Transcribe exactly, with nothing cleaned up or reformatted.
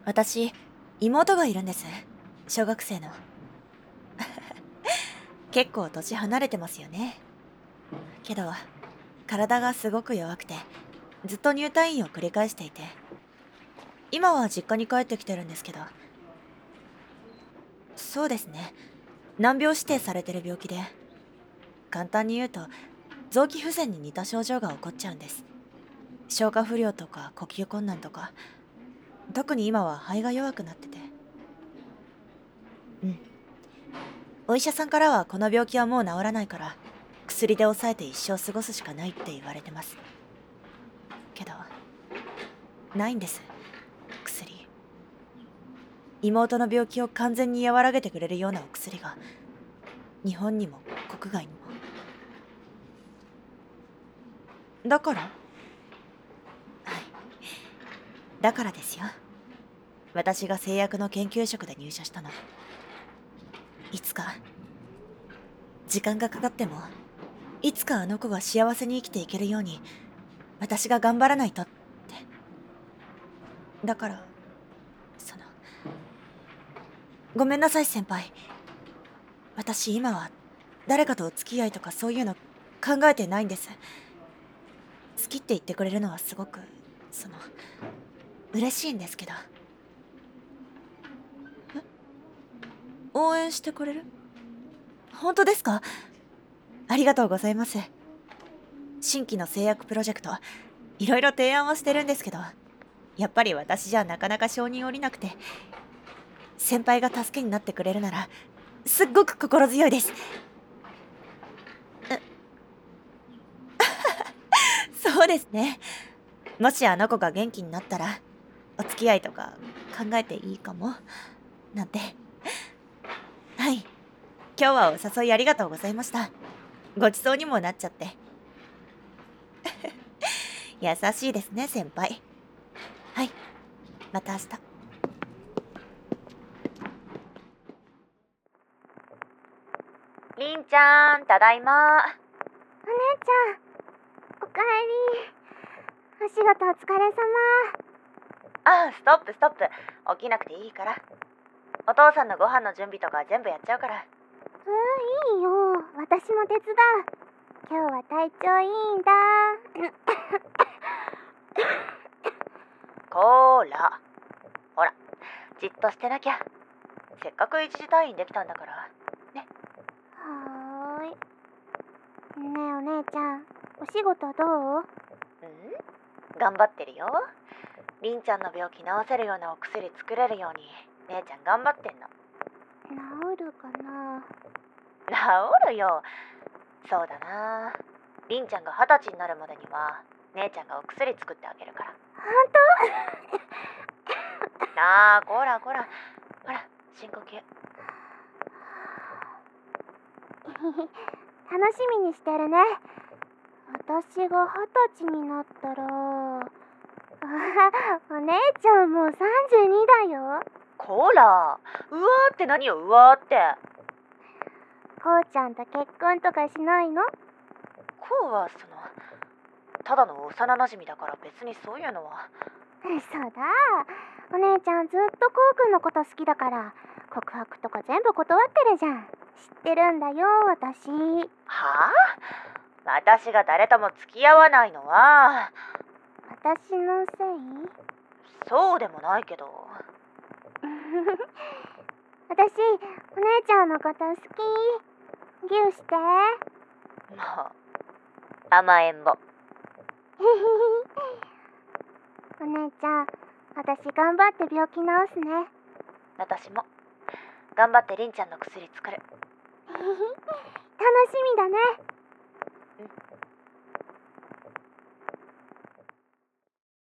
私、妹がいるんです。小学生の。結構年離れてますよね。けど、体がすごく弱くて、ずっと入退院を繰り返していて、今は実家に帰ってきてるんですけど、そうですね。難病指定されてる病気で、簡単に言うと、臓器不全に似た症状が起こっちゃうんです。消化不良とか呼吸困難とか、特に今は肺が弱くなってて。うん。お医者さんからはこの病気はもう治らないから、薬で抑えて一生過ごすしかないって言われてます。けど、ないんです、薬。妹の病気を完全に和らげてくれるようなお薬が、日本にも国外にも。だからはい。だからですよ。私が製薬の研究職で入社したの。いつか、時間がかかっても、いつかあの子が幸せに生きていけるように、私が頑張らないとって。だから、その、ごめんなさい先輩。私今は誰かとお付き合いとかそういうの考えてないんです。好きって言ってくれるのはすごく、その、嬉しいんですけど。え、応援してくれる？本当ですか？ありがとうございます。新規の製薬プロジェクト、いろいろ提案はしてるんですけど、やっぱり私じゃなかなか承認下りなくて、先輩が助けになってくれるなら、すっごく心強いです。え、そうですね。もしあの子が元気になったら、お付き合いとか考えていいかも、なんて。はい。今日はお誘いありがとうございました。ごちそうにもなっちゃって。優しいですね、先輩。はい。また明日。りんちゃん、ただいま。 お姉ちゃん、おかえり。お仕事お疲れ様。 あ、ストップストップ。起きなくていいから。お父さんのご飯の準備とか全部やっちゃうから。 うん、いいよ。私も手伝う。今日は体調いいんだ。 こーら。ほら、じっとしてなきゃ。せっかく一時退院できたんだから。ね。 はーい。ねえお姉ちゃん、お仕事どう？ うん？頑張ってるよ。りんちゃんの病気治せるようなお薬作れるように姉ちゃん頑張ってんの。 治るかな？ 治るよ。そうだな。りんちゃんが二十歳になるまでには姉ちゃんがお薬作ってあげるから。 本当？ ああ、こらこら。ほら、深呼吸。 楽しみにしてるね。私が二十歳になったら、あお姉ちゃんもうさんじゅうにだよ。 こら、うわーって何よ、うわーって。 こうちゃんと結婚とかしないの？ こうはその、ただの幼馴染だから別にそういうのは。 そうだ。お姉ちゃんずっとこうくんのこと好きだから告白とか全部断ってるじゃん。知ってるんだよ私。 はあ？私が誰とも付き合わないのは。 私のせい？ そうでもないけど。 私お姉ちゃんのこと好き。ギューして。 まあ、甘えん坊。 お姉ちゃん、私頑張って病気治すね。 私も頑張ってりんちゃんの薬作る。 楽しみだね。